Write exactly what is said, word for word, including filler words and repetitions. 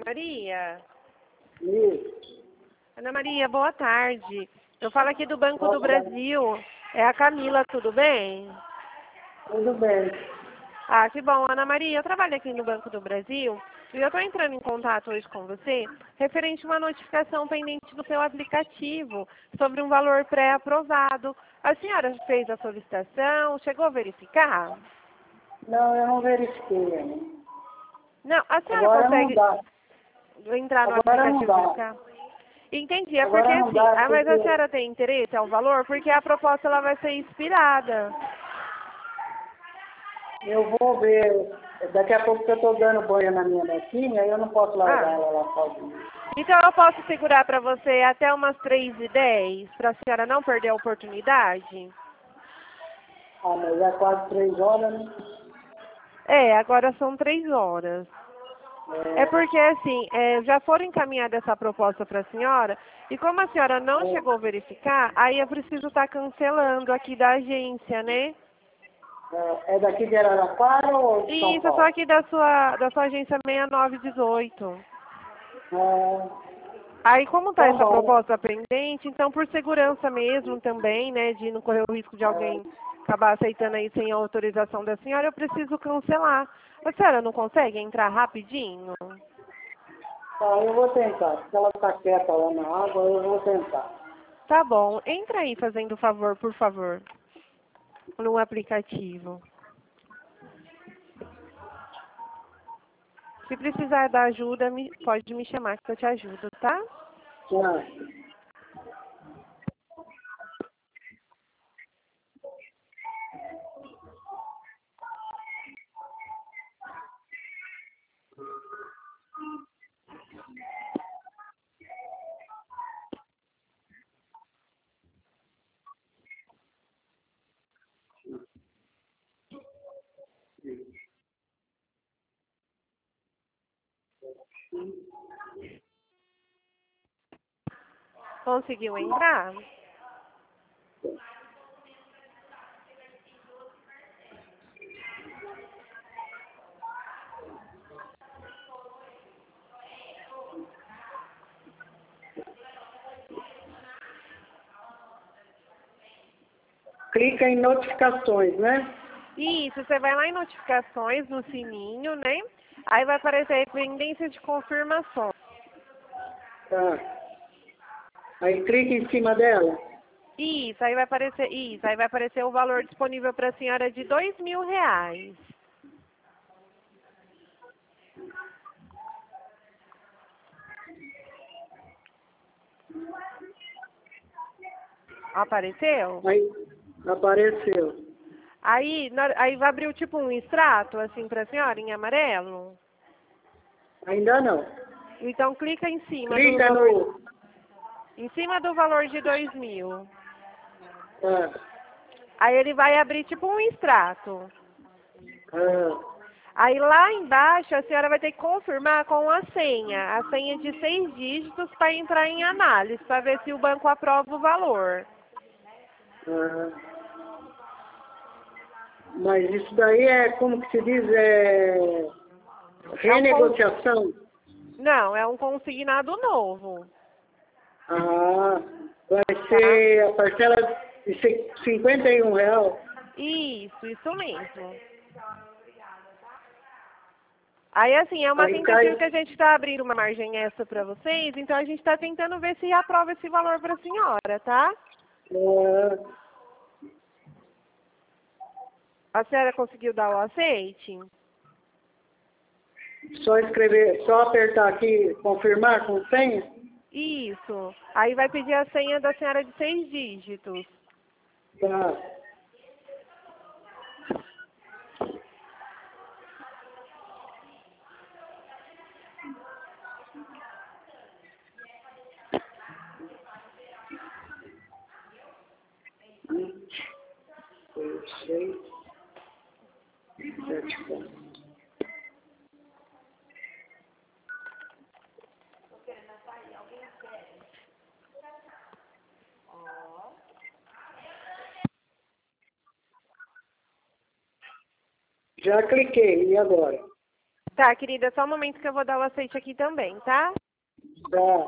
Maria? Isso. Ana Maria, boa tarde. Eu falo aqui do Banco do Brasil. É a Camila, tudo bem? Tudo bem. Ah, que bom. Ana Maria, eu trabalho aqui no Banco do Brasil e eu estou entrando em contato hoje com você referente a uma notificação pendente do seu aplicativo sobre um valor pré-aprovado. A senhora fez a solicitação, chegou a verificar? Não, eu não verifiquei ainda. Não, a senhora Agora consegue não dá. entrar no Agora não aplicativo e dá. verificar? Entendi, é Agora porque não assim, dá, ah, mas a porque senhora tem interesse ao valor? Porque a proposta ela vai ser expirada. eu vou ver. Daqui a pouco que eu estou dando banho na minha netinha, eu não posso largar Ah, ela lá sozinha. então eu posso segurar para você até umas três e dez, para a senhora não perder a oportunidade? Ah, mas é quase três horas, né? É, agora são três horas. É É, porque, assim, é, já foram encaminhada essa proposta para a senhora, e como a senhora não é, chegou a verificar, aí eu preciso estar cancelando aqui da agência, né? é, é daqui de Araraquara ou de E São isso, eu sou Paulo? aqui da sua, da sua agência seis nove um oito. É, Aí, como está tá essa bom. proposta pendente, então, por segurança mesmo também, né, de não correr o risco de alguém É, acabar aceitando aí sem a autorização da senhora, eu preciso cancelar. A senhora não consegue entrar rapidinho? tá, eu vou tentar. Se ela está quieta lá na água, eu vou tentar. Tá bom, entra aí fazendo favor, por favor, no aplicativo. Se precisar da ajuda, me, pode me chamar que eu te ajudo, tá? Tchau. Conseguiu entrar? Clica em notificações, né? Isso, você vai lá em notificações, no sininho, né? Aí vai aparecer aí pendência de confirmação. Tá. Aí clica em cima dela. Isso, aí vai aparecer, isso, aí vai aparecer o valor disponível para a senhora de dois mil reais. Apareceu? Aí apareceu. Aí, na- aí vai abrir tipo um extrato, assim, para a senhora, em amarelo. Ainda não. Então clica em cima do Clica valor, no. em cima do valor de dois mil. Ah, Aí ele vai abrir tipo um extrato. ah, Aí lá embaixo a senhora vai ter que confirmar com a senha, a senha de seis dígitos para entrar em análise, para ver se o banco aprova o valor. ah. Mas isso daí é, como que se diz, é É um con... renegociação. Não, é um consignado novo, Ah, vai tá? ser a parcela de ci- cinquenta e um real. Isso, isso mesmo. Aí assim, é uma Aí cai. tentativa que a gente está abrindo uma margem extra para vocês, então a gente está tentando ver se aprova esse valor para a senhora, tá? Ah, A senhora conseguiu dar o aceite? só escrever, só apertar aqui, confirmar com senha. Isso. Aí vai pedir a senha da senhora de seis dígitos. Tá. Eu sei. Sete pontos. Já cliquei, e agora? Tá, querida, só um momento que eu vou dar o aceite aqui também, tá? Tá.